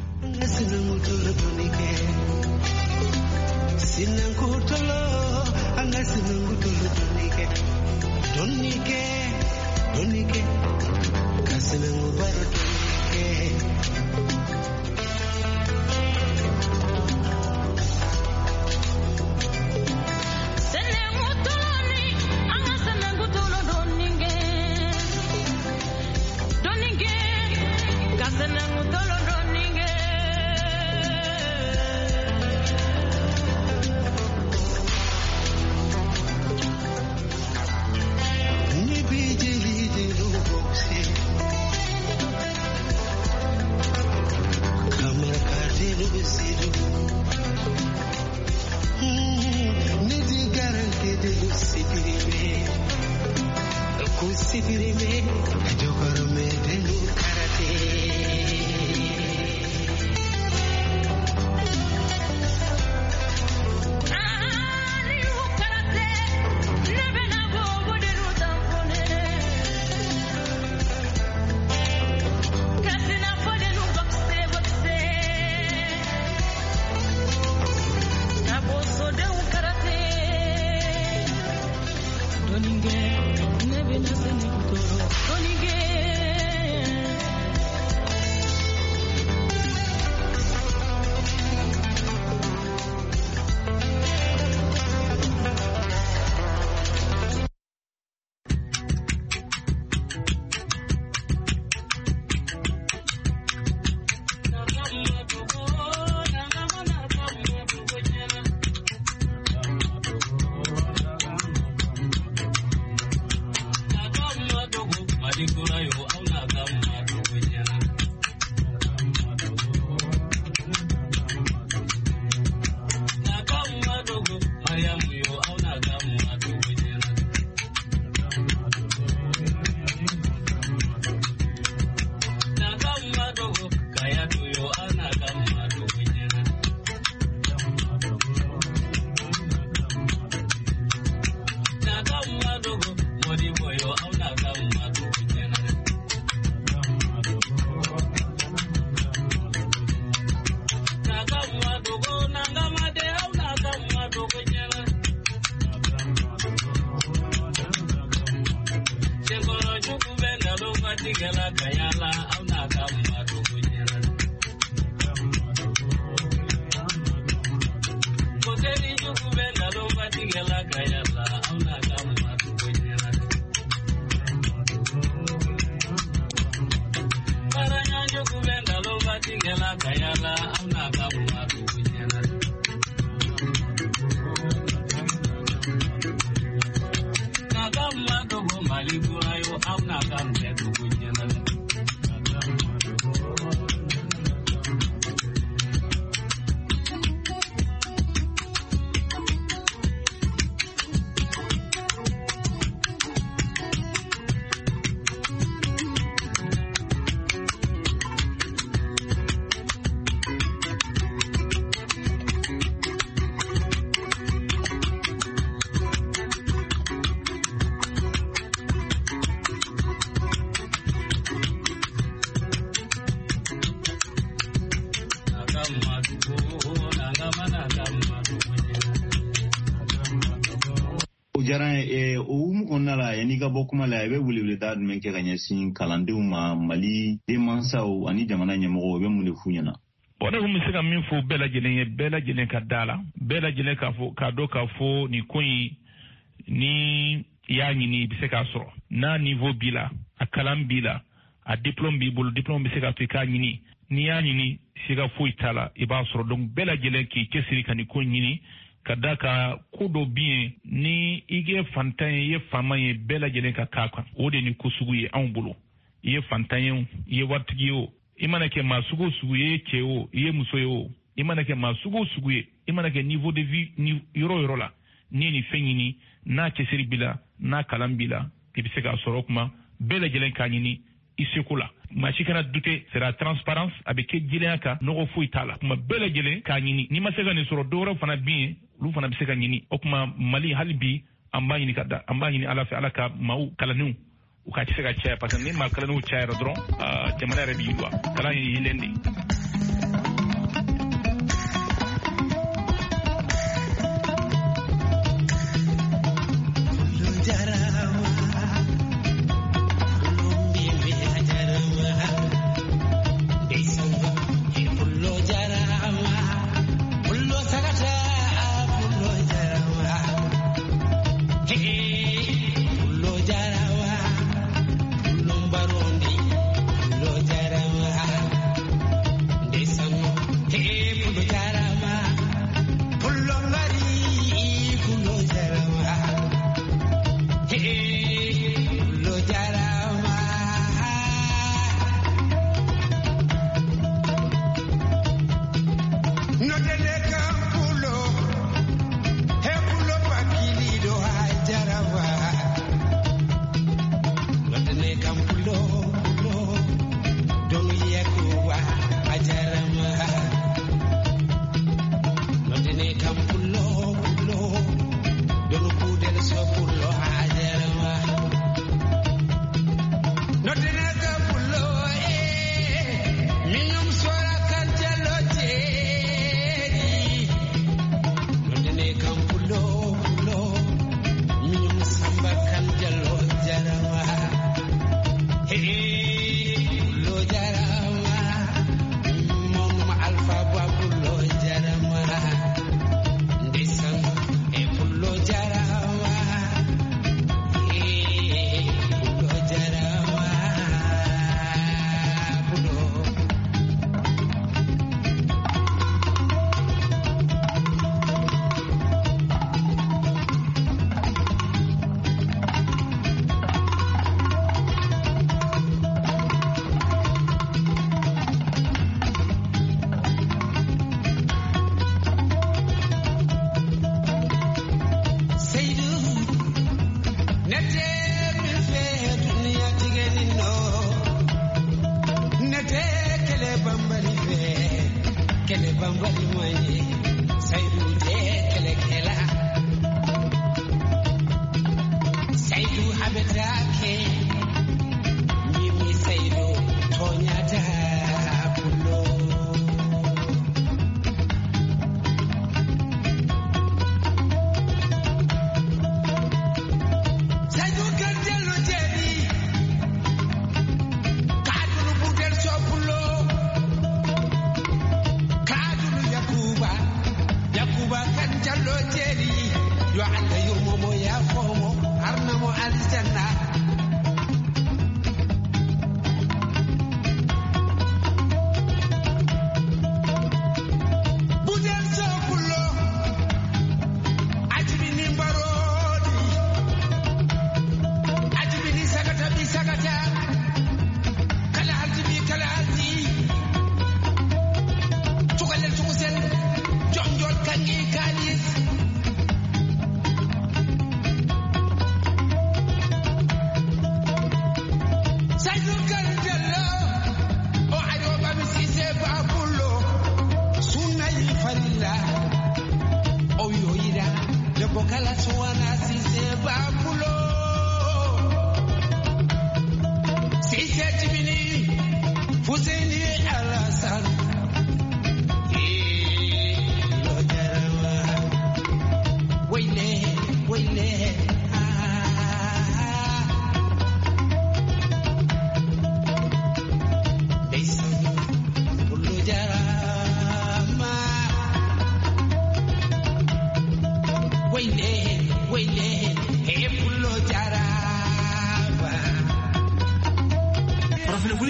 Sinankutolo anga sinankutolo donike donike donike kasinangubaro donike. batigela kayala auna kama tukunyana Koteni jukubenda lo batigela kayala auna kama tukunyana Paranya jukubenda lo batigela kayala auna kama tukunyana Kagama dogo maliburayo auna kama tukunyana Jaran e o mu onala yani ga bokuma la be wuli wuli dad men ke ganya sin kalandu ma mali de mansaw ani jamana nyamo be mu le funyana bona ko misika min fo bela jelen bela jelen ka dala bela jelen ka fo ka do ka fo ni koyi ni ya ni bi se ka soro na niveau bila a kalam bila a diplôme bi bol diplôme bi se ka to ka ni ni ya ni siga fo itala e ba soro donc bela jelen ki kesiri kan ko ni kadaka kudo bien ni ige fantan ye fama ye bela jelen ka kaka o de ni kusugu ye an bolo ye fantan ye wartigi o imana ke masugo sugu ye cheo ye muso yo imana ke masugo sugu ye imana ke niveau de vie ni yoro yoro la ni ni fenyini na kesiri bila na kalambila ibise ka soro kuma bela jelen ka nyini isekula machikana dute sera transparence avec jelen ka no fo itala kuma bela jelen ka nyini ni masega ni soro doro fana bien lu fana biseka nyini okuma mali halibi amba nyini kada amba nyini ala fa ala ka mau kalanu u ka tiseka cha parce que ni ma kalanu cha rodron jamana rabi ywa kala yi lendi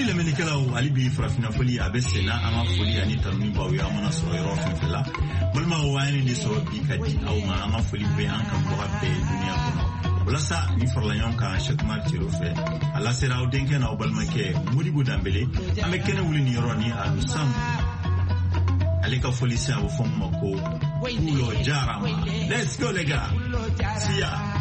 lamɛnnikɛlaw hali bi farafina fɔli a bɛ senna an ka foli ani tanuni baw ye an mana sɔrɔ yɔrɔ fɛn fɛn la balimaw an ye nin de sɔrɔ bi ka di aw ma an ka foli bɛ an kanubaga bɛɛ duniya kɔnɔ walasa ni farala ɲɔgɔn kan Cheick Cero fɛ a lasera aw denkɛ n'aw balimakɛ Modibo Danbele an bɛ kɛnɛ wuli nin yɔrɔ ni Adu Sam ale ka foli se a bɛ fɔ ma ko Kulo Jarama. Let's go les gars. See ya.